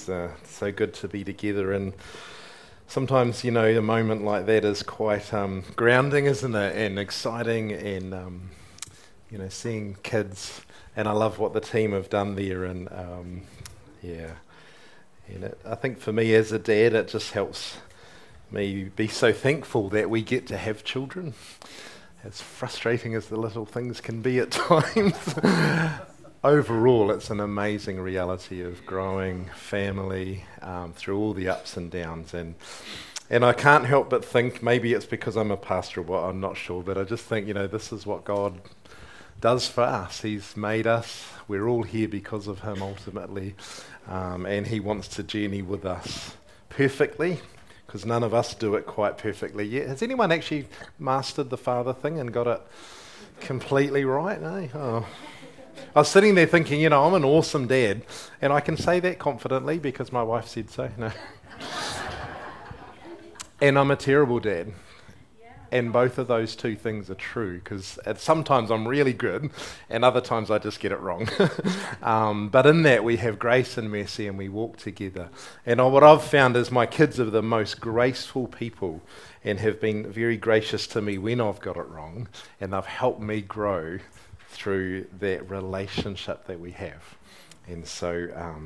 so good to be together. And sometimes, a moment like that is quite grounding, isn't it? And exciting, and seeing kids. And I love what the team have done there. And I think for me as a dad, it just helps me be so thankful that we get to have children, as frustrating as the little things can be at times. Overall, it's an amazing reality of growing family through all the ups and downs. And I can't help but think, maybe it's because I'm a pastor or what, I'm not sure, but I just think, this is what God does for us. He's made us. We're all here because of him ultimately. And he wants to journey with us perfectly, because none of us do it quite perfectly yet. Has anyone actually mastered the father thing and got it completely right? No? Oh. I was sitting there thinking, I'm an awesome dad, and I can say that confidently because my wife said so. No. And I'm a terrible dad. And both of those two things are true, because sometimes I'm really good and other times I just get it wrong. But in that we have grace and mercy and we walk together. And what I've found is my kids are the most graceful people and have been very gracious to me when I've got it wrong, and they've helped me grow through that relationship that we have. And so,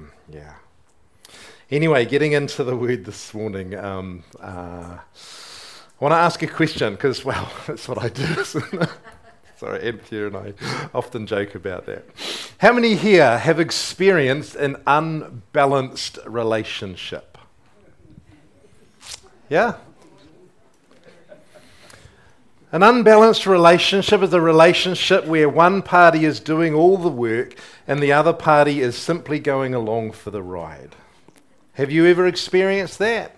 Anyway, getting into the word this morning, I want to ask a question, because, that's what I do. Sorry, Anthea and I often joke about that. How many here have experienced an unbalanced relationship? Yeah? An unbalanced relationship is a relationship where one party is doing all the work and the other party is simply going along for the ride. Have you ever experienced that?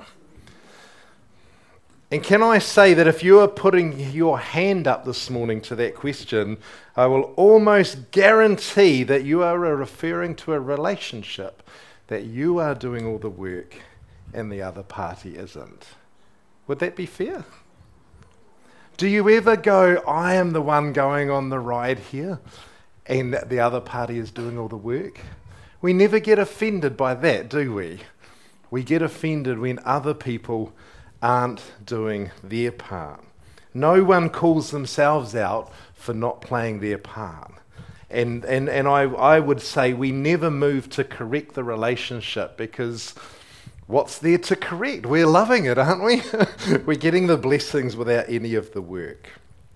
And can I say that if you are putting your hand up this morning to that question, I will almost guarantee that you are referring to a relationship that you are doing all the work and the other party isn't. Would that be fair? Do you ever go, I am the one going on the ride here, and the other party is doing all the work? We never get offended by that, do we? We get offended when other people aren't doing their part. No one calls themselves out for not playing their part. And I would say we never move to correct the relationship, because what's there to correct? We're loving it, aren't we? We're getting the blessings without any of the work.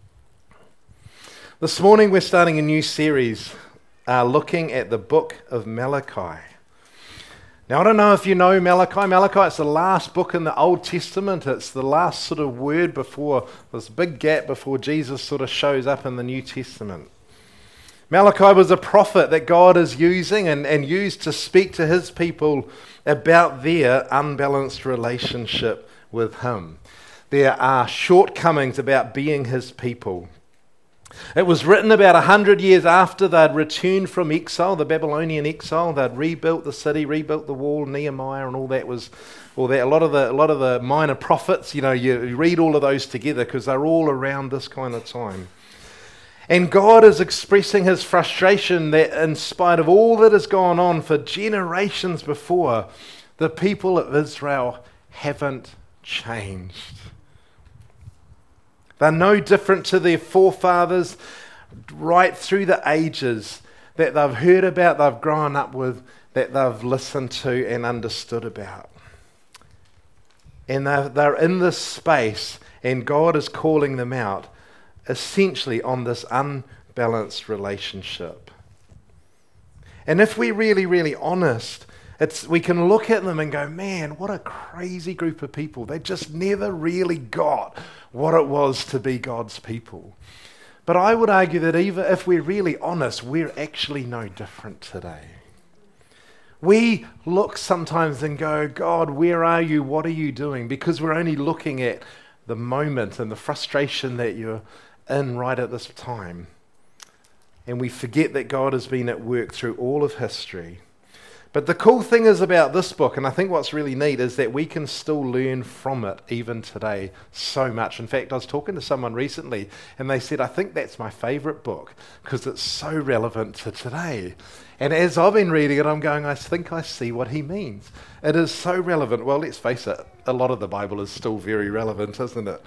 This morning we're starting a new series looking at the book of Malachi. Now, I don't know if you know Malachi. Malachi is the last book in the Old Testament. It's the last sort of word before this big gap before Jesus sort of shows up in the New Testament. Malachi was a prophet that God is using and used to speak to his people about their unbalanced relationship with him. There are shortcomings about being his people. It was written about 100 years after they'd returned from exile, the Babylonian exile. They'd rebuilt the city, rebuilt the wall, Nehemiah, and all that. A lot of the minor prophets. You read all of those together because they're all around this kind of time. And God is expressing his frustration that in spite of all that has gone on for generations before, the people of Israel haven't changed. They're no different to their forefathers right through the ages that they've heard about, they've grown up with, that they've listened to and understood about. And they're in this space, and God is calling them out essentially on this unbalanced relationship. And if we're really, really honest, we can look at them and go, man, what a crazy group of people. They just never really got what it was to be God's people. But I would argue that even if we're really honest, we're actually no different today. We look sometimes and go, God, where are you? What are you doing? Because we're only looking at the moment and the frustration that you're in right at this time. And we forget that God has been at work through all of history. But the cool thing is about this book, and I think what's really neat, is that we can still learn from it even today so much. In fact, I was talking to someone recently, and they said, I think that's my favourite book because it's so relevant to today. And as I've been reading it, I'm going, I think I see what he means. It is so relevant. Well, let's face it, a lot of the Bible is still very relevant, isn't it?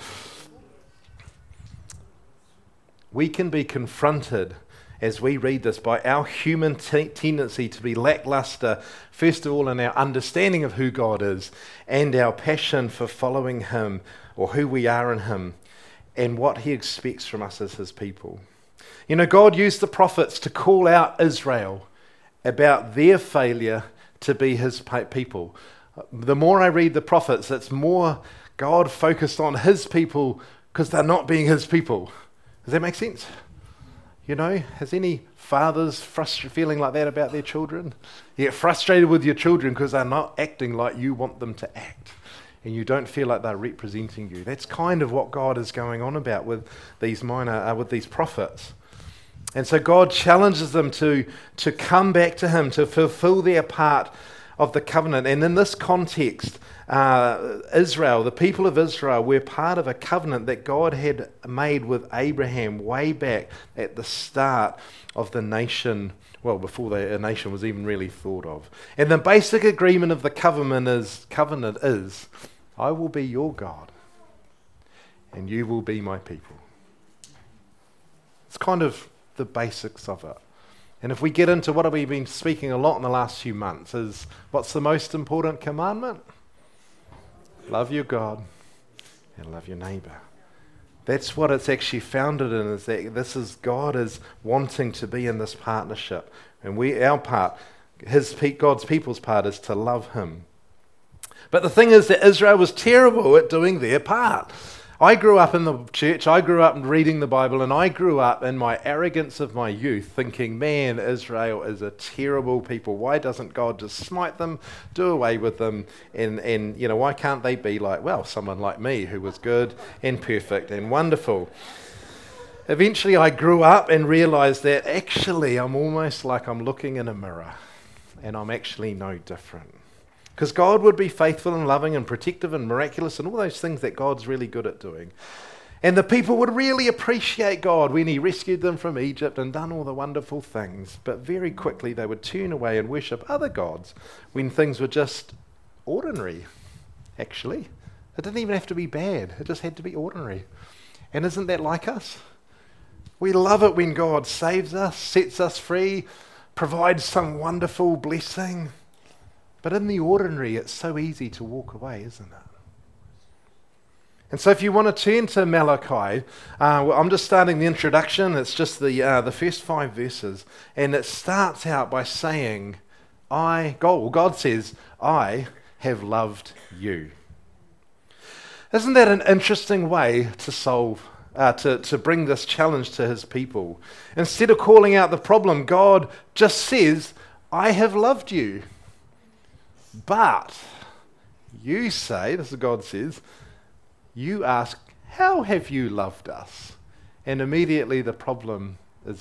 We can be confronted as we read this by our human tendency to be lackluster, first of all in our understanding of who God is and our passion for following him or who we are in him and what he expects from us as his people. You know, God used the prophets to call out Israel about their failure to be his people. The more I read the prophets, it's more God focused on his people because they're not being his people. Does that make sense? You know, has any fathers feeling like that about their children? You get frustrated with your children because they're not acting like you want them to act, and you don't feel like they're representing you. That's kind of what God is going on about with these prophets. And so God challenges them to come back to him, to fulfill their part of the covenant. And in this context, Israel, the people of Israel, were part of a covenant that God had made with Abraham way back at the start of the nation, well, before the nation was even really thought of. And the basic agreement of the covenant is, I will be your God, and you will be my people. It's kind of the basics of it. And if we get into what we've been speaking a lot in the last few months, is what's the most important commandment? Love your God and love your neighbour. That's what it's actually founded in, is that this is God is wanting to be in this partnership. And our part, God's people's part, is to love him. But the thing is that Israel was terrible at doing their part. I grew up in the church, I grew up reading the Bible, and I grew up in my arrogance of my youth thinking, man, Israel is a terrible people. Why doesn't God just smite them, do away with them, and you know, why can't they be like, well, someone like me who was good and perfect and wonderful? Eventually I grew up and realized that actually I'm almost like I'm looking in a mirror, and I'm actually no different. Because God would be faithful and loving and protective and miraculous and all those things that God's really good at doing. And the people would really appreciate God when he rescued them from Egypt and done all the wonderful things. But very quickly they would turn away and worship other gods when things were just ordinary, actually. It didn't even have to be bad. It just had to be ordinary. And isn't that like us? We love it when God saves us, sets us free, provides some wonderful blessing. But in the ordinary, it's so easy to walk away, isn't it? And so if you want to turn to Malachi, I'm just starting the introduction. It's just the first 5 verses. And it starts out by saying, God says, I have loved you. Isn't that an interesting way to solve, to bring this challenge to his people? Instead of calling out the problem, God just says, I have loved you. But you say, this is what God says, you ask, how have you loved us? And immediately the problem is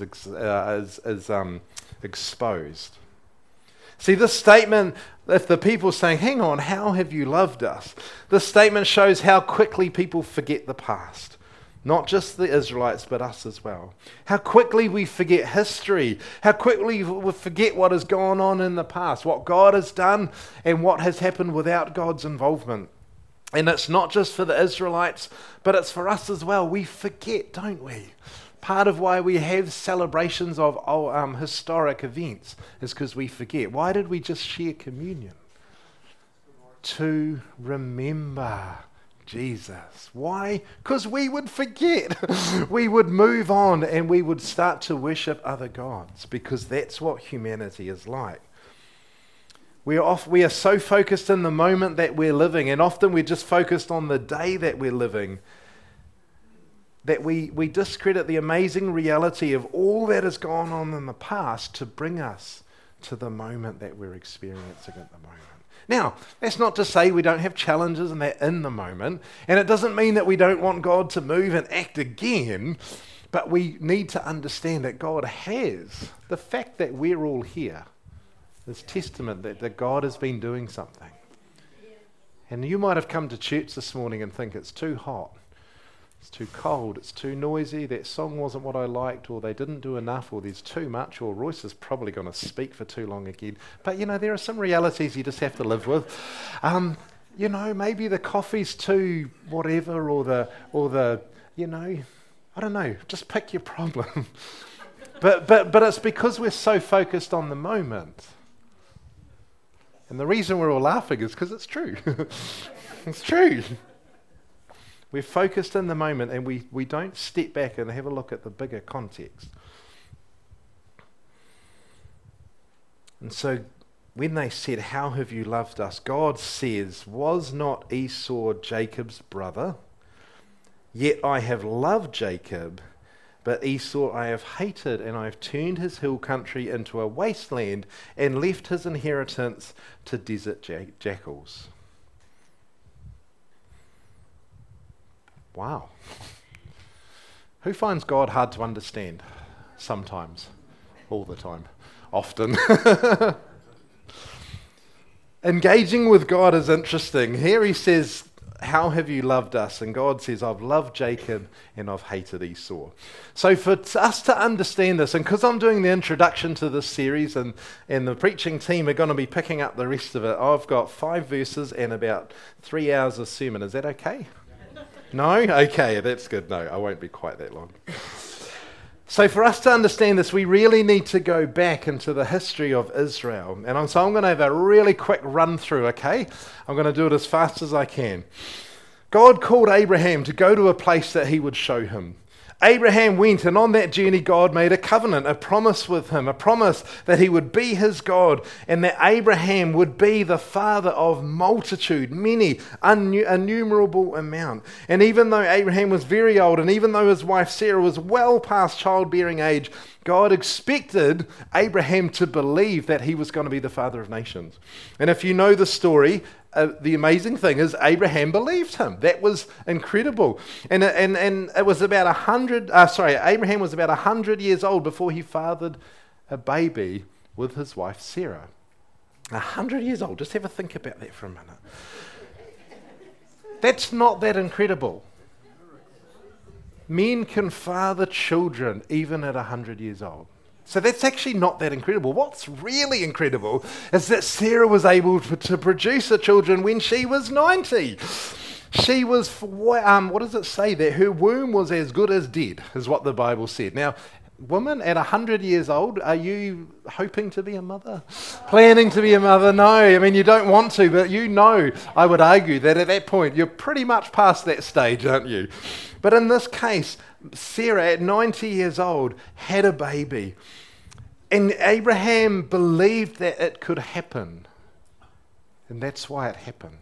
exposed. See, this statement, if the people saying, hang on, how have you loved us? This statement shows how quickly people forget the past. Not just the Israelites, but us as well. How quickly we forget history. How quickly we forget what has gone on in the past, what God has done and what has happened without God's involvement. And it's not just for the Israelites, but it's for us as well. We forget, don't we? Part of why we have celebrations of historic events is because we forget. Why did we just share communion? To remember Jesus. Why? Because we would forget. We would move on and we would start to worship other gods, because that's what humanity is like. We are so focused in the moment that we're living, and often we're just focused on the day that we're living, that we discredit the amazing reality of all that has gone on in the past to bring us to the moment that we're experiencing at the moment. Now, that's not to say we don't have challenges and that in the moment, and it doesn't mean that we don't want God to move and act again, but we need to understand that God has. The fact that we're all here It's testament that God has been doing something. And you might have come to church this morning and think it's too hot, it's too cold, it's too noisy, that song wasn't what I liked, or they didn't do enough, or there's too much, or Royce is probably going to speak for too long again. But there are some realities you just have to live with. Maybe the coffee's too whatever, or the I don't know, just pick your problem. But it's because we're so focused on the moment. And the reason we're all laughing is because it's true. It's true. We're focused in the moment, and we don't step back and have a look at the bigger context. And so when they said, "How have you loved us?" God says, "Was not Esau Jacob's brother? Yet I have loved Jacob, but Esau I have hated, and I have turned his hill country into a wasteland and left his inheritance to desert jackals." Wow. Who finds God hard to understand? Sometimes. All the time. Often. Engaging with God is interesting. Here he says, "How have you loved us?" And God says, "I've loved Jacob and I've hated Esau." So for us to understand this, and because I'm doing the introduction to this series, and the preaching team are going to be picking up the rest of it, I've got 5 verses and about 3 hours of sermon. Is that okay? No? Okay, that's good. No, I won't be quite that long. So for us to understand this, we really need to go back into the history of Israel. And so I'm going to have a really quick run through, okay? I'm going to do it as fast as I can. God called Abraham to go to a place that he would show him. Abraham went, and on that journey God made a covenant, a promise with him, a promise that he would be his God, and that Abraham would be the father of multitude, many, innumerable amount. And even though Abraham was very old, and even though his wife Sarah was well past childbearing age, God expected Abraham to believe that he was going to be the father of nations. And if you know the story, the amazing thing is Abraham believed him. That was incredible. And it was about Abraham was about 100 years old before he fathered a baby with his wife Sarah. 100 years old. Just have a think about that for a minute. That's not that incredible. Men can father children even at 100 years old. So that's actually not that incredible. What's really incredible is that Sarah was able to produce her children when she was 90. She was, what does it say? That her womb was as good as dead, is what the Bible said. Now, women at 100 years old, are you hoping to be a mother? Planning to be a mother? No, I mean, you don't want to, but I would argue that at that point, you're pretty much past that stage, aren't you? But in this case, Sarah at 90 years old had a baby. And Abraham believed that it could happen. And that's why it happened.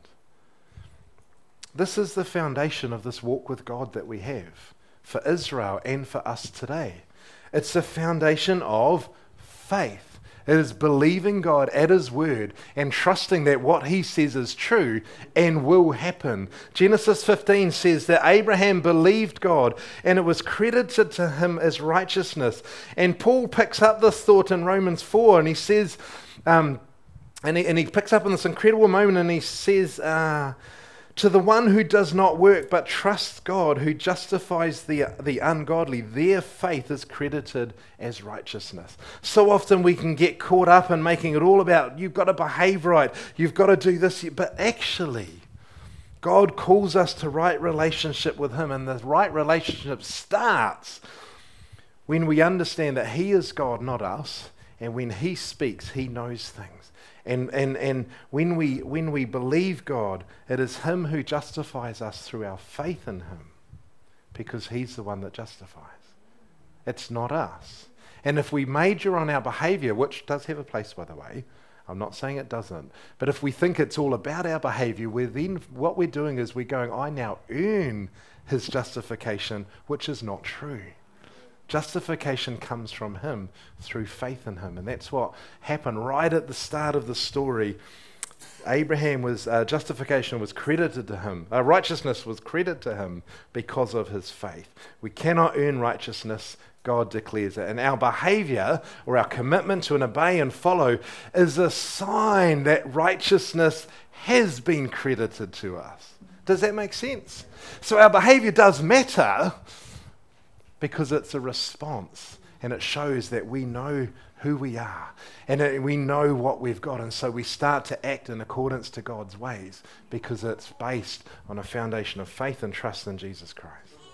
This is the foundation of this walk with God that we have for Israel and for us today. It's the foundation of faith. It is believing God at his word and trusting that what he says is true and will happen. Genesis 15 says that Abraham believed God and it was credited to him as righteousness. And Paul picks up this thought in Romans 4 and he says, and he picks up in this incredible moment and he says, to the one who does not work but trusts God, who justifies the ungodly, their faith is credited as righteousness. So often we can get caught up in making it all about, you've got to behave right, you've got to do this, but actually, God calls us to right relationship with him, and the right relationship starts when we understand that he is God, not us, and when he speaks, he knows things. And when we believe God, it is him who justifies us through our faith in him, because he's the one that justifies. It's not us. And if we major on our behavior, which does have a place, by the way, I'm not saying it doesn't, but if we think it's all about our behavior, what we're doing is we're going, I now earn his justification, which is not true. Justification comes from him through faith in him. And that's what happened right at the start of the story. Abraham justification was credited to him. Righteousness was credited to him because of his faith. We cannot earn righteousness. God declares it. And our behavior, or our commitment to obey and follow, is a sign that righteousness has been credited to us. Does that make sense? So our behavior does matter because it's a response, and it shows that we know who we are, and we know what we've got, and so we start to act in accordance to God's ways because it's based on a foundation of faith and trust in Jesus Christ.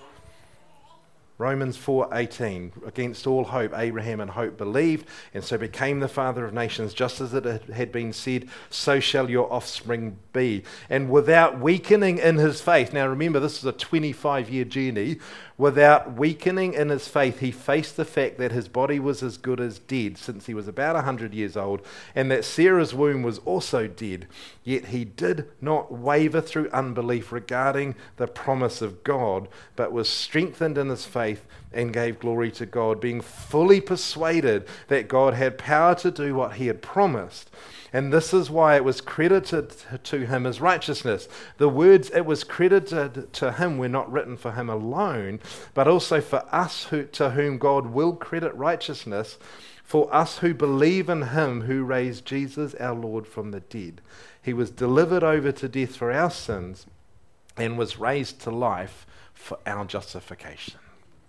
Romans 4:18, against all hope, Abraham in hope believed, and so became the father of nations, just as it had been said, so shall your offspring be. And without weakening in his faith, now remember this is a 25-year journey, without weakening in his faith, he faced the fact that his body was as good as dead since he was about 100 years old, and that Sarah's womb was also dead. Yet he did not waver through unbelief regarding the promise of God, but was strengthened in his faith and gave glory to God, being fully persuaded that God had power to do what he had promised. And this is why it was credited to him as righteousness. The words "it was credited to him" were not written for him alone, but also for us to whom God will credit righteousness, for us who believe in him who raised Jesus our Lord from the dead. He was delivered over to death for our sins and was raised to life for our justification.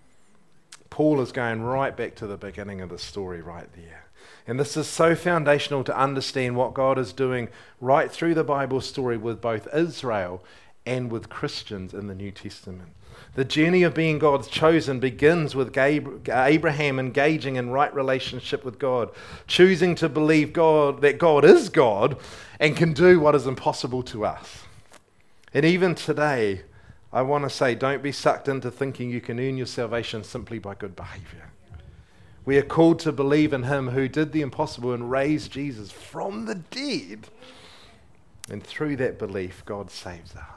Paul is going right back to the beginning of the story right there. And this is so foundational to understand what God is doing right through the Bible story with both Israel and with Christians in the New Testament. The journey of being God's chosen begins with Abraham engaging in right relationship with God, choosing to believe that God is God and can do what is impossible to us. And even today, I want to say, don't be sucked into thinking you can earn your salvation simply by good behavior. We are called to believe in him who did the impossible and raised Jesus from the dead. And through that belief, God saves us.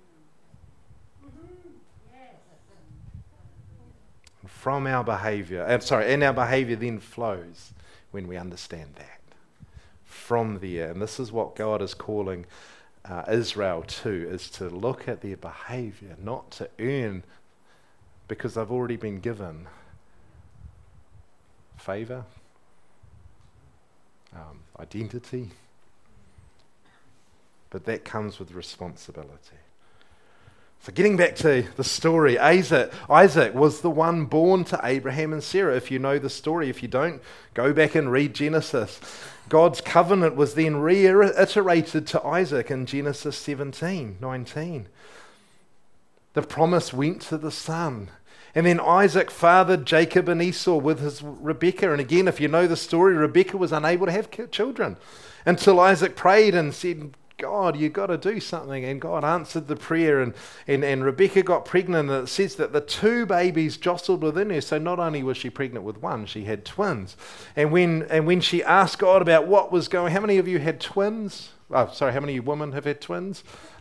And from our behavior, and our behavior then flows when we understand that. From there, and this is what God is calling Israel to, is to look at their behavior, not to earn, because they've already been given favor, identity, but that comes with responsibility. So getting back to the story, Isaac was the one born to Abraham and Sarah. If you know the story, if you don't, go back and read Genesis. God's covenant was then reiterated to Isaac in Genesis 17:19. The promise went to the son. And then Isaac fathered Jacob and Esau with his Rebekah. And again, if you know the story, Rebekah was unable to have children until Isaac prayed and said, God, you've got to do something. And God answered the prayer, and Rebekah got pregnant. And it says that the two babies jostled within her. So not only was she pregnant with one, she had twins. And when she asked God about what was going, how many of you had twins? Oh, sorry, how many women have had twins?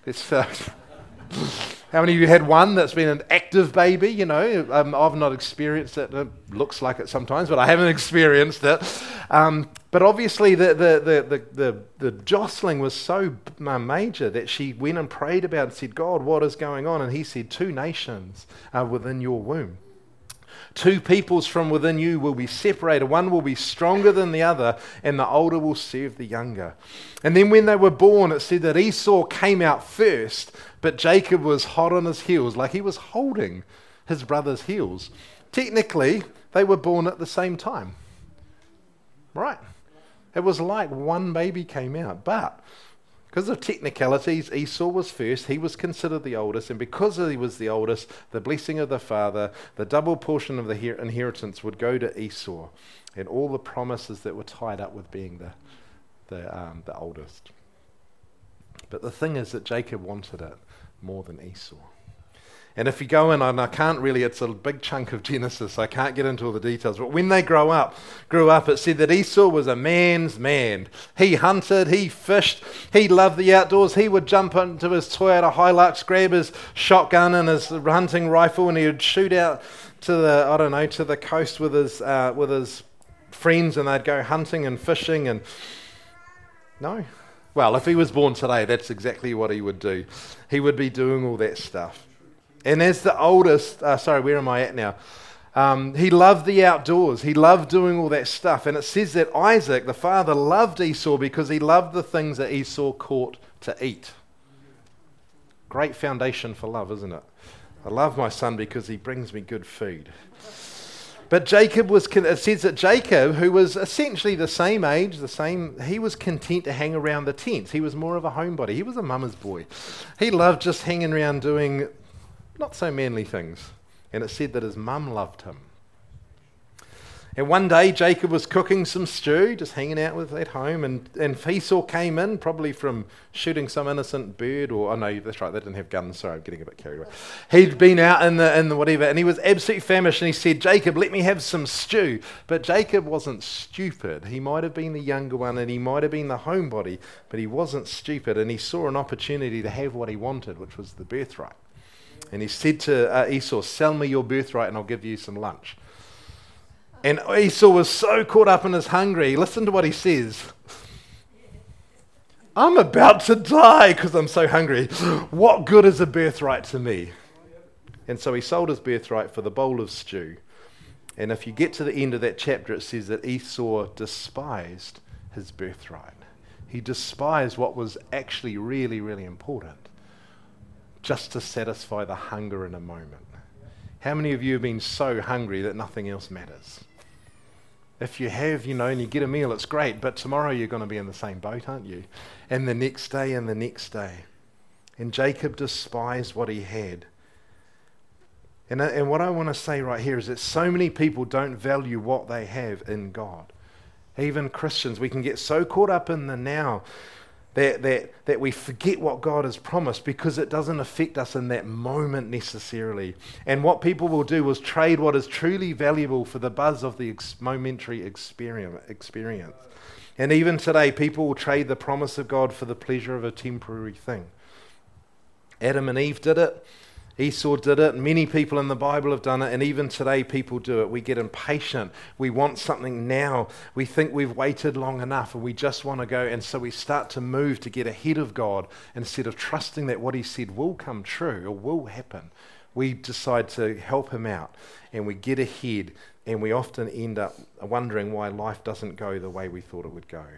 How many of you had one that's been an active baby? You know, I've not experienced it. It looks like it sometimes, but I haven't experienced it. But obviously, the jostling was so major that she went and prayed about it and said, God, what is going on? And he said, 2 nations are within your womb. 2 peoples from within you will be separated. One will be stronger than the other, and the older will serve the younger. And then when they were born, it said that Esau came out first, but Jacob was hot on his heels, like he was holding his brother's heels. Technically, they were born at the same time. Right? It was like one baby came out, but because of technicalities, Esau was first. He was considered the oldest, and because he was the oldest, the blessing of the father, the double portion of the inheritance would go to Esau, and all the promises that were tied up with being the oldest. But the thing is that Jacob wanted it more than Esau. And if you go in, and I can't really, it's a big chunk of Genesis, so I can't get into all the details, but when they grew up, it said that Esau was a man's man. He hunted, he fished, he loved the outdoors. He would jump into his Toyota Hilux, grab his shotgun and his hunting rifle, and he would shoot out to the coast with his friends, and they'd go hunting and fishing. And no? Well, if he was born today, that's exactly what he would do. He would be doing all that stuff. And as the oldest, where am I at now? He loved the outdoors. He loved doing all that stuff. And it says that Isaac, the father, loved Esau because he loved the things that Esau caught to eat. Great foundation for love, isn't it? I love my son because he brings me good food. But Jacob it says that Jacob, who was essentially the same age, he was content to hang around the tents. He was more of a homebody. He was a mama's boy. He loved just hanging around doing not so manly things. And it said that his mum loved him. And one day Jacob was cooking some stew, just hanging out at home, and Esau came in, probably from shooting some innocent bird, no, that's right, they didn't have guns, sorry, I'm getting a bit carried away. He'd been out in the whatever, and he was absolutely famished, and he said, Jacob, let me have some stew. But Jacob wasn't stupid. He might have been the younger one, and he might have been the homebody, but he wasn't stupid, and he saw an opportunity to have what he wanted, which was the birthright. And he said to Esau, sell me your birthright and I'll give you some lunch. And Esau was so caught up in his hunger. Listen to what he says. I'm about to die because I'm so hungry. What good is a birthright to me? And so he sold his birthright for the bowl of stew. And if you get to the end of that chapter, it says that Esau despised his birthright. He despised what was actually really, really important, just to satisfy the hunger in a moment. How many of you have been so hungry that nothing else matters? If you have, and you get a meal, it's great, but tomorrow you're going to be in the same boat, aren't you? And the next day and the next day. And Jacob despised what he had. And what I want to say right here is that so many people don't value what they have in God. Even Christians, we can get so caught up in the now that we forget what God has promised because it doesn't affect us in that moment necessarily. And what people will do is trade what is truly valuable for the buzz of the momentary experience. And even today, people will trade the promise of God for the pleasure of a temporary thing. Adam and Eve did it. Esau did it. Many people in the Bible have done it, and even today people do it. We get impatient. We want something now. We think we've waited long enough, and we just want to go, and so we start to move to get ahead of God instead of trusting that what He said will come true or will happen. We decide to help Him out, and we get ahead, and we often end up wondering why life doesn't go the way we thought it would go.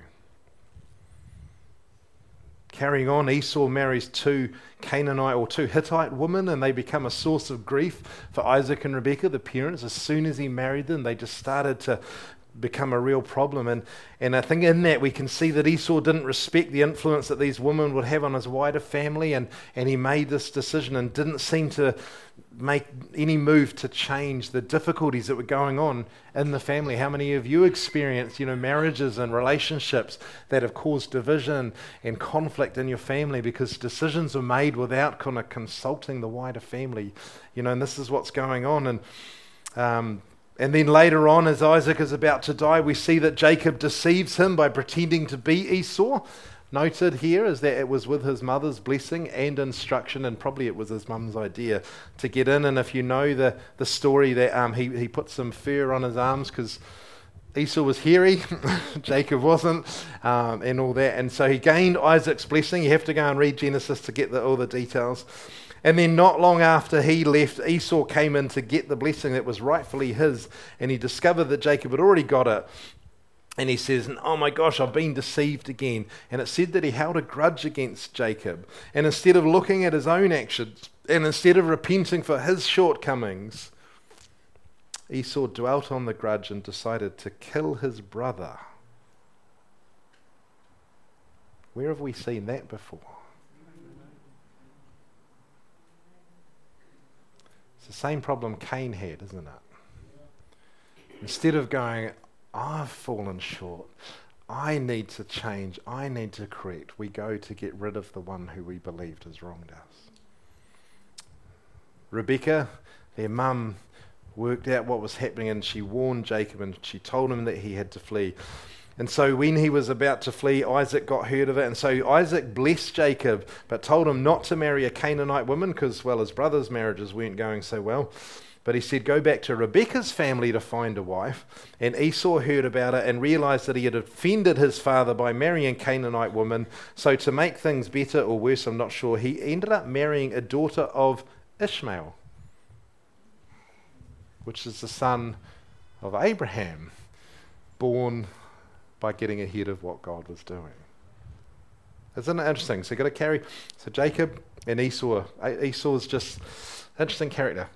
Carrying on, Esau marries two Hittite women, and they become a source of grief for Isaac and Rebekah, the parents. As soon as he married them, they just started to become a real problem. And I think in that we can see that Esau didn't respect the influence that these women would have on his wider family, and he made this decision and didn't seem to make any move to change the difficulties that were going on in the family. How many of you experienced, marriages and relationships that have caused division and conflict in your family because decisions were made without kind of consulting the wider family, and this is what's going on. And then later on, as Isaac is about to die, we see that Jacob deceives him by pretending to be Esau. Noted here is that it was with his mother's blessing and instruction, and probably it was his mum's idea to get in. And if you know the story that he put some fur on his arms because Esau was hairy, Jacob wasn't, and all that. And so he gained Isaac's blessing. You have to go and read Genesis to get all the details. And then not long after he left, Esau came in to get the blessing that was rightfully his, and he discovered that Jacob had already got it. And he says, oh my gosh, I've been deceived again. And it said that he held a grudge against Jacob. And instead of looking at his own actions, and instead of repenting for his shortcomings, Esau dwelt on the grudge and decided to kill his brother. Where have we seen that before? It's the same problem Cain had, isn't it? Instead of going, I've fallen short, I need to change, I need to correct, we go to get rid of the one who we believed has wronged us. Rebekah, their mum, worked out what was happening, and she warned Jacob, and she told him that he had to flee. And so when he was about to flee, Isaac got heard of it, and so Isaac blessed Jacob, but told him not to marry a Canaanite woman because, well, his brother's marriages weren't going so well. But he said, go back to Rebekah's family to find a wife. And Esau heard about it and realized that he had offended his father by marrying a Canaanite woman. So to make things better or worse, I'm not sure, he ended up marrying a daughter of Ishmael. which is the son of Abraham, born by getting ahead of what God was doing. Isn't it interesting? So you've got to carry... So Jacob and Esau. Esau's just an interesting character.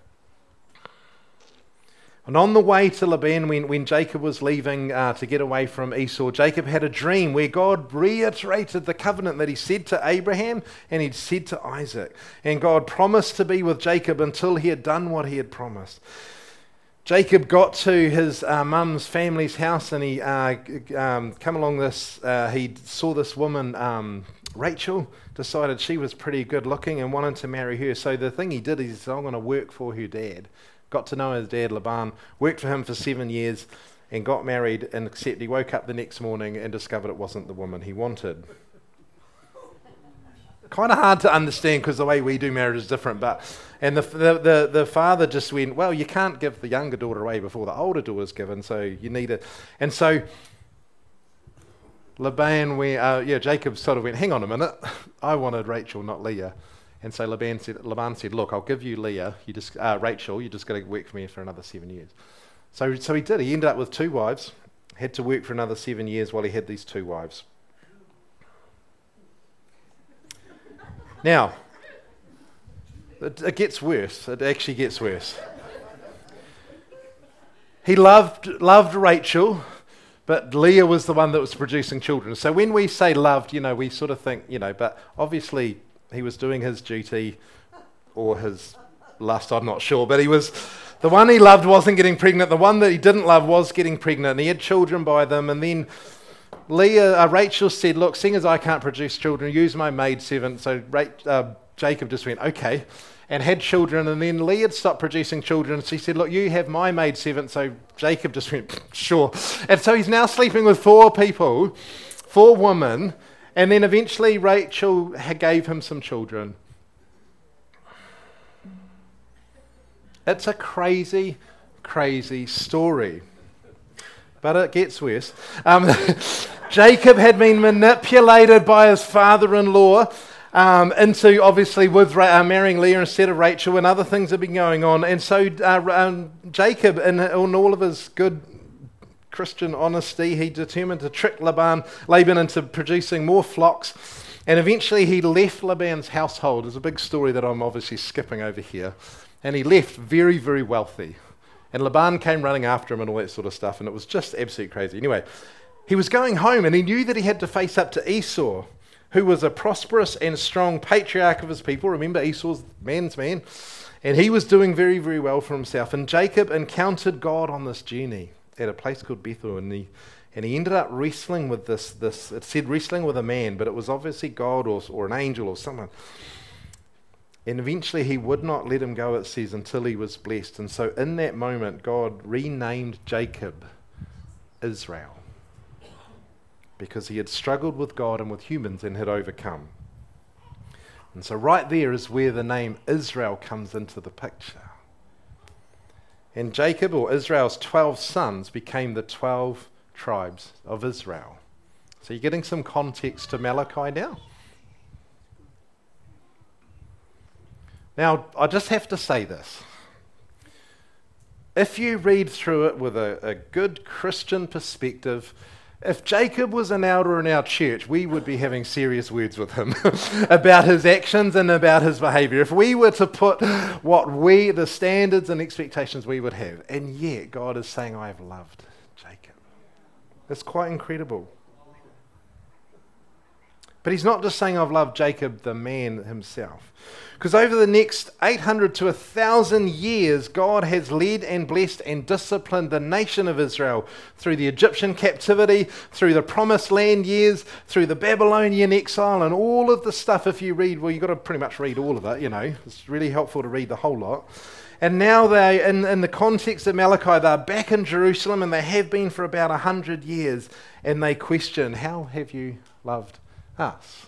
And on the way to Laban, when Jacob was leaving to get away from Esau, Jacob had a dream where God reiterated the covenant that he said to Abraham and he'd said to Isaac. And God promised to be with Jacob until he had done what he had promised. Jacob got to his mum's family's house and he come along this, he saw this woman, Rachel, decided she was pretty good looking and wanted to marry her. So the thing he did is he said, I'm going to work for her dad. Got to know his dad, Laban, worked for him for 7 years and got married, and except he woke up the next morning and discovered it wasn't the woman he wanted. Kind of hard to understand because the way we do marriage is different, and the father just went, well, you can't give the younger daughter away before the older daughter's given, so you need it. And so Jacob sort of went, hang on a minute, I wanted Rachel, not Leah. And so Laban said, look, I'll give you Leah, Rachel, you just got to work for me for another 7 years. So he did. He ended up with 2 wives, had to work for another 7 years while he had these 2 wives. Now, it gets worse. It actually gets worse. He loved Rachel, but Leah was the one that was producing children. So when we say loved, we sort of think, but obviously he was doing his duty or his lust, I'm not sure, but the one he loved wasn't getting pregnant. The one that he didn't love was getting pregnant, and he had children by them. And then Rachel said, look, seeing as I can't produce children, use my maidservant. So Jacob just went, okay, and had children. And then Leah had stopped producing children. She said, look, you have my maidservant. So Jacob just went, sure. And so he's now sleeping with 4 people, 4 women. And then eventually Rachel gave him some children. It's a crazy, crazy story. But it gets worse. Jacob had been manipulated by his father-in-law into obviously with marrying Leah instead of Rachel, and other things have been going on. And so Jacob, in all of his good Christian honesty, he determined to trick Laban into producing more flocks, and eventually he left Laban's household. There's a big story that I'm obviously skipping over here, and he left very, very wealthy, and Laban came running after him and all that sort of stuff, and it was just absolutely crazy. Anyway, he was going home and he knew that he had to face up to Esau, who was a prosperous and strong patriarch of his people. Remember, Esau's man's man, and he was doing very, very well for himself. And Jacob encountered God on this journey at a place called Bethel, and he ended up wrestling with this. It said wrestling with a man, but it was obviously God or an angel or someone. And eventually he would not let him go, it says, until he was blessed. And so in that moment, God renamed Jacob Israel, because he had struggled with God and with humans and had overcome. And so right there is where the name Israel comes into the picture. And Jacob, or Israel's 12 sons, became the 12 tribes of Israel. So you're getting some context to Malachi now. Now, I just have to say this. If you read through it with a good Christian perspective, if Jacob was an elder in our church, we would be having serious words with him about his actions and about his behavior. If we were to put the standards and expectations we would have, and yet God is saying, I have loved Jacob. It's quite incredible. But he's not just saying I've loved Jacob, the man himself. Because over the next 800 to 1,000 years, God has led and blessed and disciplined the nation of Israel through the Egyptian captivity, through the Promised Land years, through the Babylonian exile, and all of the stuff. If you read, well, you've got to pretty much read all of it, It's really helpful to read the whole lot. And now they, in the context of Malachi, they're back in Jerusalem, and they have been for about 100 years, and they question, how have you loved us?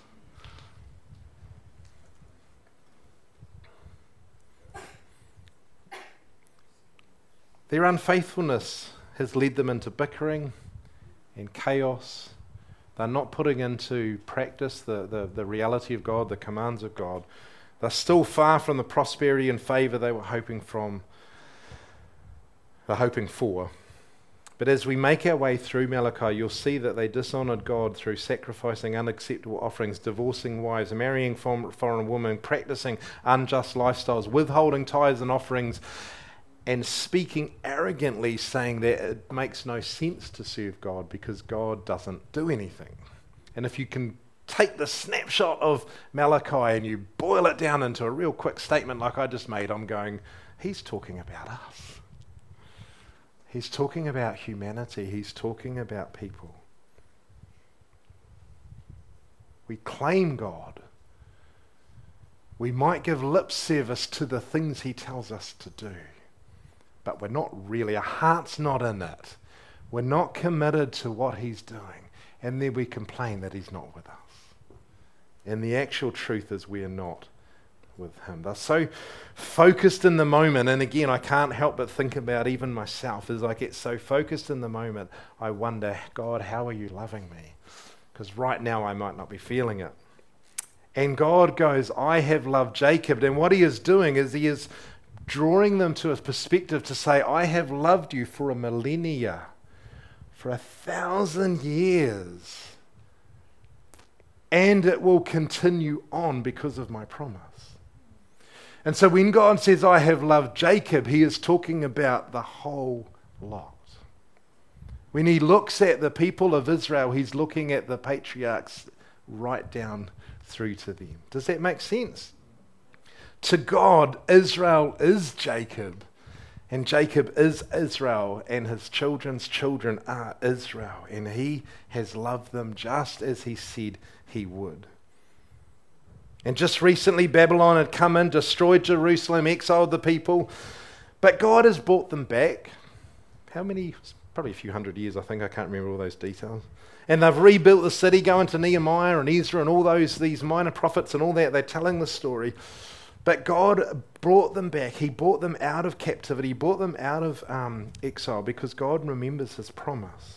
Their unfaithfulness has led them into bickering and chaos. They're not putting into practice the reality of God, the commands of God. They're still far from the prosperity and favour they were hoping from. they're hoping for. But as we make our way through Malachi, you'll see that they dishonored God through sacrificing unacceptable offerings, divorcing wives, marrying foreign women, practicing unjust lifestyles, withholding tithes and offerings, and speaking arrogantly, saying that it makes no sense to serve God because God doesn't do anything. And if you can take the snapshot of Malachi and you boil it down into a real quick statement like I just made, I'm going, he's talking about us. He's talking about humanity. He's talking about people. We claim God. We might give lip service to the things he tells us to do, but we're not really, our heart's not in it. We're not committed to what he's doing, and then we complain that he's not with us. And the actual truth is we are not with him. They're so focused in the moment, and again, I can't help but think about even myself. As I get so focused in the moment, I wonder, God, how are you loving me? Because right now I might not be feeling it. And God goes, I have loved Jacob. And what he is doing is he is drawing them to a perspective to say, I have loved you for a millennia, for 1,000 years. And it will continue on because of my promise. And so when God says, I have loved Jacob, he is talking about the whole lot. When he looks at the people of Israel, he's looking at the patriarchs right down through to them. Does that make sense? To God, Israel is Jacob, and Jacob is Israel, and his children's children are Israel, and he has loved them just as he said he would. And just recently, Babylon had come in, destroyed Jerusalem, exiled the people. But God has brought them back. How many? Probably a few hundred years, I think. I can't remember all those details. And they've rebuilt the city, going to Nehemiah and Ezra and all these minor prophets and all that. They're telling the story. But God brought them back. He brought them out of captivity. He brought them out of exile because God remembers his promise.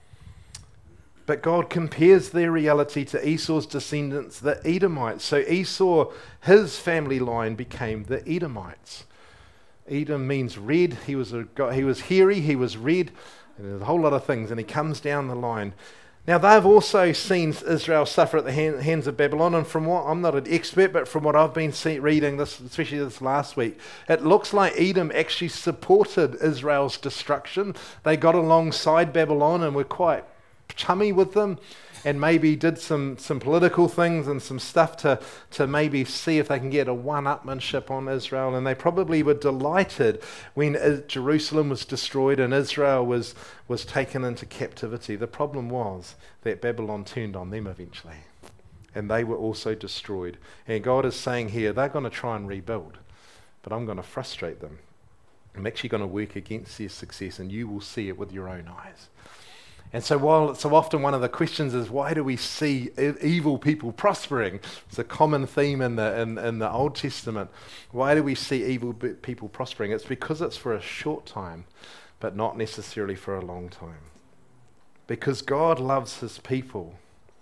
But God compares their reality to Esau's descendants, the Edomites. So Esau, his family line became the Edomites. Edom means red. He was hairy, he was red, and there's a whole lot of things, and he comes down the line. Now they've also seen Israel suffer at the hands of Babylon, and from what, I'm not an expert, but from what I've been reading, this, especially this last week, it looks like Edom actually supported Israel's destruction. They got alongside Babylon and were quite chummy with them, and maybe did some political things and some stuff to maybe see if they can get a one-upmanship on Israel. And they probably were delighted when Jerusalem was destroyed and Israel was taken into captivity. The problem was that Babylon turned on them eventually, and they were also destroyed. And God is saying here, they're going to try and rebuild, but I'm going to frustrate them. I'm actually going to work against their success, and you will see it with your own eyes. And so while so often one of the questions is, why do we see evil people prospering? It's a common theme in the Old Testament. Why do we see evil people prospering? It's because it's for a short time, but not necessarily for a long time. Because God loves his people.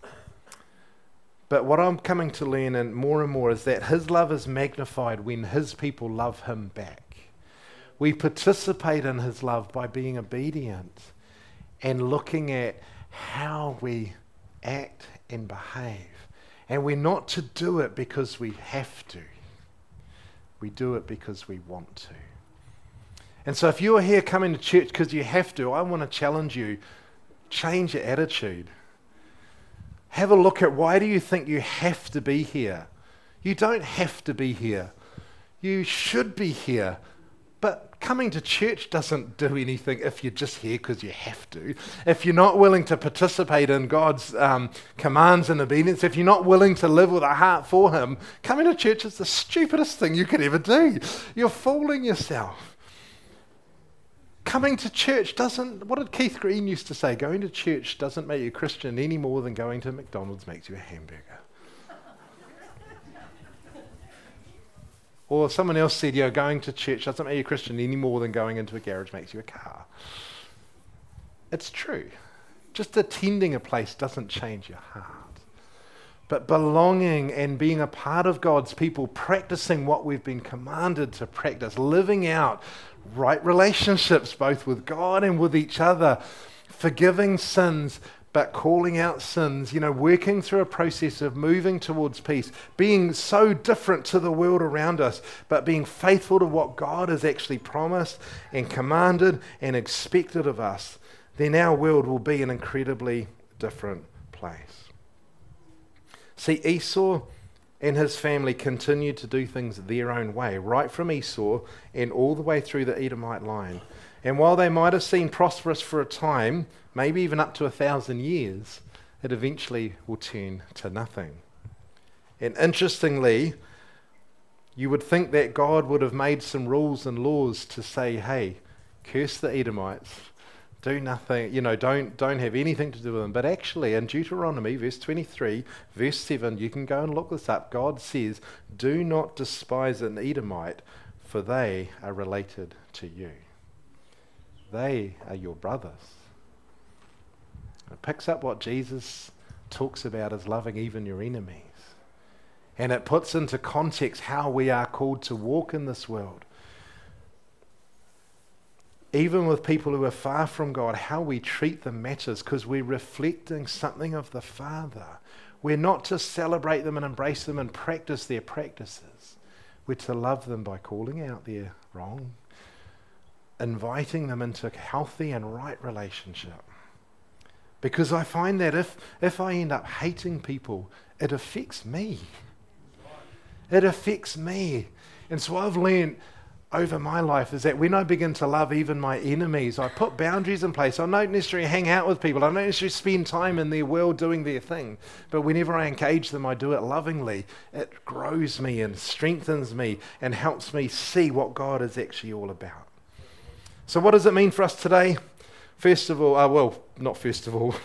But what I'm coming to learn and more is that his love is magnified when his people love him back. We participate in his love by being obedient and looking at how we act and behave. And we're not to do it because we have to. We do it because we want to. And so if you're here coming to church because you have to, I want to challenge you, change your attitude. Have a look at, why do you think you have to be here? You don't have to be here. You should be here. But coming to church doesn't do anything if you're just here because you have to. If you're not willing to participate in God's commands and obedience, if you're not willing to live with a heart for him, coming to church is the stupidest thing you could ever do. You're fooling yourself. Coming to church doesn't, what did Keith Green used to say? Going to church doesn't make you a Christian any more than going to McDonald's makes you a hamburger. Or someone else said, going to church doesn't make you a Christian any more than going into a garage makes you a car. It's true. Just attending a place doesn't change your heart. but belonging and being a part of God's people, practicing what we've been commanded to practice, living out right relationships both with God and with each other, forgiving sins, but calling out sins, working through a process of moving towards peace, being so different to the world around us, but being faithful to what God has actually promised and commanded and expected of us, then our world will be an incredibly different place. See, Esau and his family continued to do things their own way, right from Esau and all the way through the Edomite line. And while they might have seemed prosperous for a time, maybe even up to 1,000 years, it eventually will turn to nothing. And interestingly, you would think that God would have made some rules and laws to say, hey, curse the Edomites, do nothing, don't have anything to do with them. But actually, in Deuteronomy, verse 23, verse 7, you can go and look this up. God says, do not despise an Edomite, for they are related to you. They are your brothers. It picks up what Jesus talks about as loving even your enemies. And it puts into context how we are called to walk in this world. Even with people who are far from God, how we treat them matters because we're reflecting something of the Father. We're not to celebrate them and embrace them and practice their practices. We're to love them by calling out their wrong, inviting them into a healthy and right relationship. Because I find that if I end up hating people, it affects me. It affects me. And so I've learned over my life is that when I begin to love even my enemies, I put boundaries in place. I don't necessarily hang out with people. I don't necessarily spend time in their world doing their thing. But whenever I engage them, I do it lovingly. It grows me and strengthens me and helps me see what God is actually all about. So what does it mean for us today? First of all, not first of all,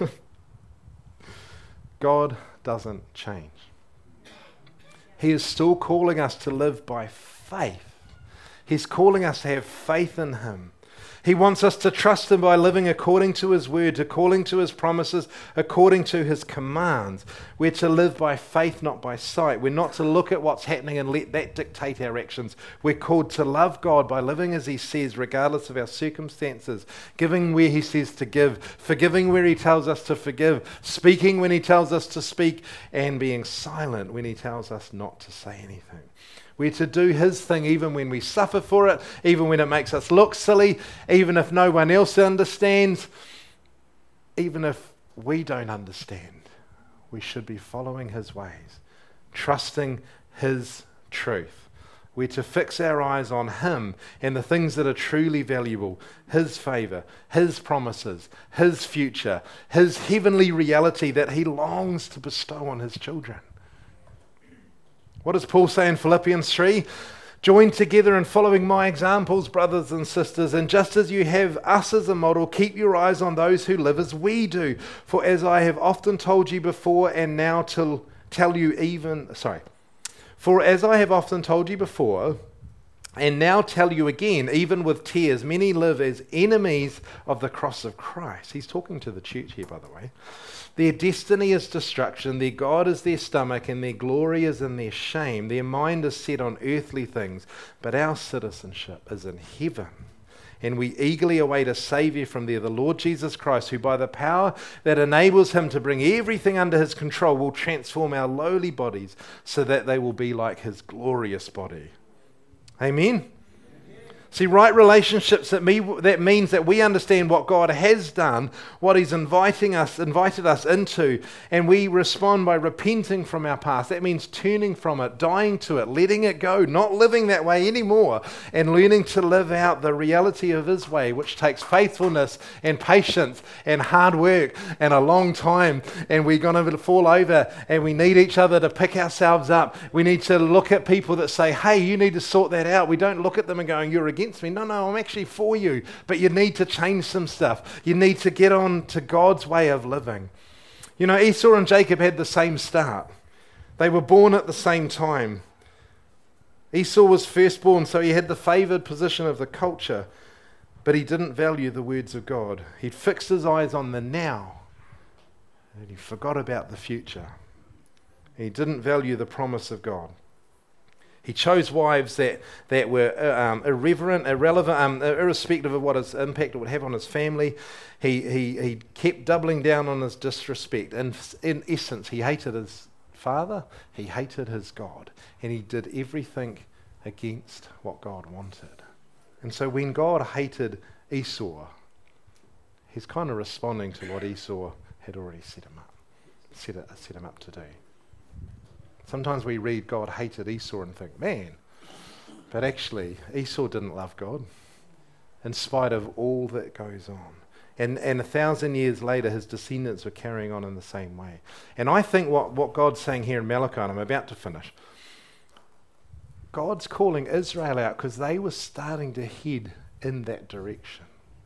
God doesn't change. He is still calling us to live by faith. He's calling us to have faith in Him. He wants us to trust Him by living according to His word, according to His promises, according to His commands. We're to live by faith, not by sight. We're not to look at what's happening and let that dictate our actions. We're called to love God by living as He says, regardless of our circumstances, giving where He says to give, forgiving where He tells us to forgive, speaking when He tells us to speak, and being silent when He tells us not to say anything. We're to do His thing even when we suffer for it, even when it makes us look silly, even if no one else understands, even if we don't understand. We should be following His ways, trusting His truth. We're to fix our eyes on Him and the things that are truly valuable, His favor, His promises, His future, His heavenly reality that He longs to bestow on His children. What does Paul say in Philippians 3? Join together in following my examples, brothers and sisters, and just as you have us as a model, keep your eyes on those who live as we do. For as I have often told you before, and now tell you again, even with tears, many live as enemies of the cross of Christ. He's talking to the church here, by the way. Their destiny is destruction, their God is their stomach, and their glory is in their shame. Their mind is set on earthly things, but our citizenship is in heaven. And we eagerly await a Saviour from there, the Lord Jesus Christ, who by the power that enables Him to bring everything under His control will transform our lowly bodies so that they will be like His glorious body. Amen? See, right relationships, that means that we understand what God has done, what He's invited us into, and we respond by repenting from our past. That means turning from it, dying to it, letting it go, not living that way anymore, and learning to live out the reality of His way, which takes faithfulness and patience and hard work and a long time, and we're going to fall over, and we need each other to pick ourselves up. We need to look at people that say, hey, you need to sort that out. We don't look at them and go, you're against me. No, I'm actually for you. But you need to change some stuff. You need to get on to God's way of living. You know, Esau and Jacob had the same start. They were born at the same time. Esau was firstborn, so he had the favored position of the culture, but he didn't value the words of God. He'd fixed his eyes on the now, and he forgot about the future. He didn't value the promise of God. He chose wives that were irreverent, irrelevant, irrespective of what his impact it would have on his family. He kept doubling down on his disrespect. And in essence, he hated his father, he hated his God, and he did everything against what God wanted. And so when God hated Esau, he's kind of responding to what Esau had already set him up to do. Sometimes we read God hated Esau and think, man, but actually Esau didn't love God in spite of all that goes on. And 1,000 years later, his descendants were carrying on in the same way. And I think what God's saying here in Malachi, and I'm about to finish, God's calling Israel out because they were starting to head in that direction.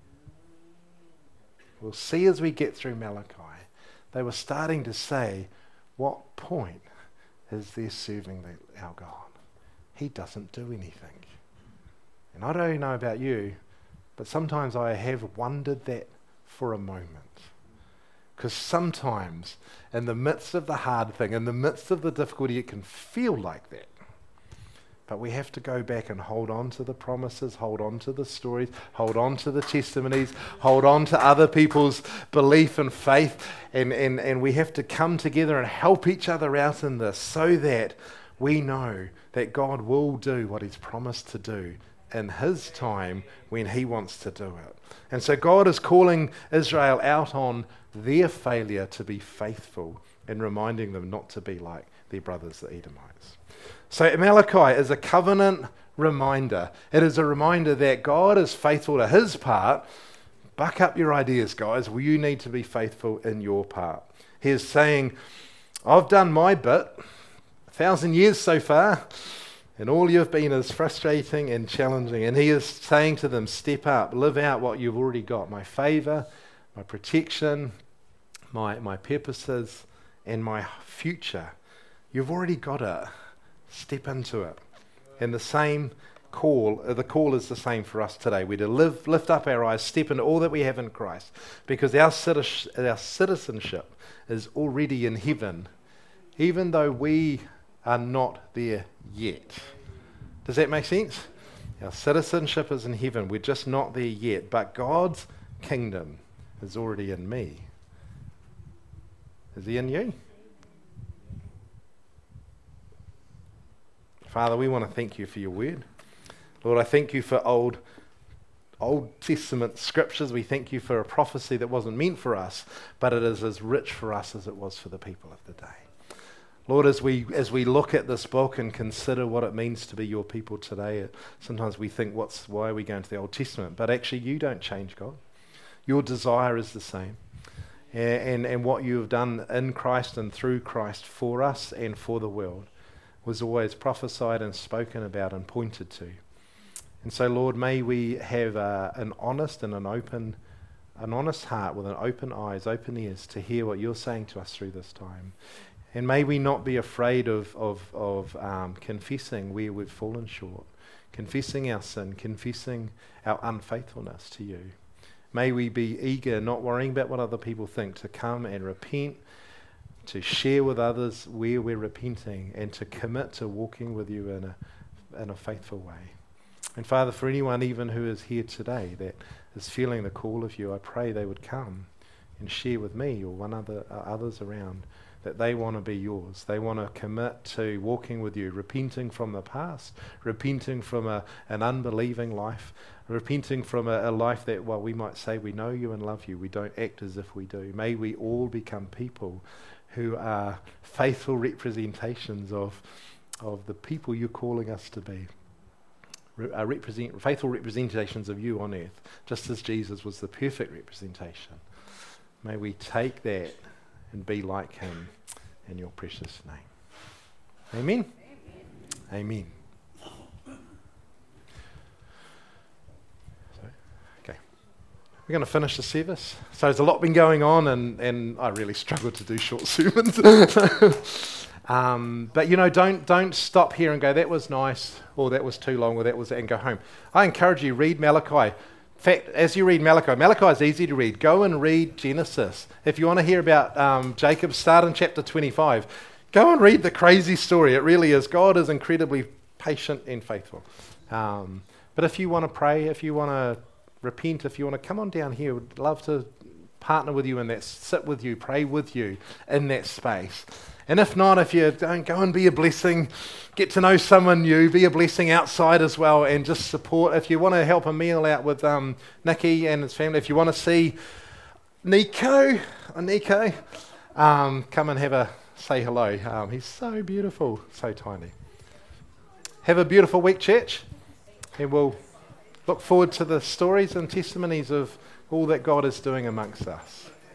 We'll see as we get through Malachi, they were starting to say, what point is there serving our God? He doesn't do anything. And I don't know about you, but sometimes I have wondered that for a moment. Because sometimes in the midst of the hard thing, in the midst of the difficulty, it can feel like that. But we have to go back and hold on to the promises, hold on to the stories, hold on to the testimonies, hold on to other people's belief and faith, and we have to come together and help each other out in this so that we know that God will do what he's promised to do in his time when he wants to do it. And so God is calling Israel out on their failure to be faithful and reminding them not to be like their brothers, the Edomites. So Malachi is a covenant reminder. It is a reminder that God is faithful to his part. Buck up your ideas, guys. Well, you need to be faithful in your part. He is saying, I've done my bit, 1,000 years so far, and all you've been is frustrating and challenging. And he is saying to them, step up, live out what you've already got. My favor, my protection, my purposes, and my future. You've already got it. Step into it. And the call is the same for us today. We're to lift up our eyes, step into all that we have in Christ, because our citizenship is already in heaven, even though we are not there yet. Does that make sense? Our citizenship is in heaven. We're just not there yet, but God's kingdom is already in me. Is he in you? Father, we want to thank you for your word. Lord, I thank you for Old Testament scriptures. We thank you for a prophecy that wasn't meant for us, but it is as rich for us as it was for the people of the day. Lord, as we look at this book and consider what it means to be your people today, sometimes we think, why are we going to the Old Testament? But actually, you don't change, God. Your desire is the same. And what you have done in Christ and through Christ for us and for the world was always prophesied and spoken about and pointed to. And so, Lord, may we have an honest and an honest heart with an open eyes, open ears to hear what you're saying to us through this time. And may we not be afraid of confessing where we've fallen short, confessing our sin, confessing our unfaithfulness to you. May we be eager, not worrying about what other people think, to come and repent, to share with others where we're repenting, and to commit to walking with you in a faithful way. And Father, for anyone even who is here today that is feeling the call of you, I pray they would come and share with me or others around that they want to be yours. They want to commit to walking with you, repenting from the past, repenting from an unbelieving life, repenting from a life that, well, we might say we know you and love you. We don't act as if we do. May we all become people who are faithful representations of the people you're calling us to be. Faithful representations of you on earth, just as Jesus was the perfect representation. May we take that and be like him in your precious name. Amen? Amen. Okay. We're going to finish the service. So there's a lot been going on, and I really struggle to do short sermons. But don't stop here and go, that was nice, or that was too long, or that was, and go home. I encourage you, read Malachi. In fact, as you read Malachi is easy to read. Go and read Genesis. If you want to hear about Jacob, start in chapter 25. Go and read the crazy story. It really is. God is incredibly patient and faithful. But if you want to pray, if you want to repent, if you want to come on down here, we'd love to partner with you in that, sit with you, pray with you in that space. And if not, if you don't, go and be a blessing, get to know someone new, be a blessing outside as well, and just support. If you want to help a meal out with Nicky and his family, if you want to see Nico, come and say hello. He's so beautiful, so tiny. Have a beautiful week, church, and we'll look forward to the stories and testimonies of all that God is doing amongst us.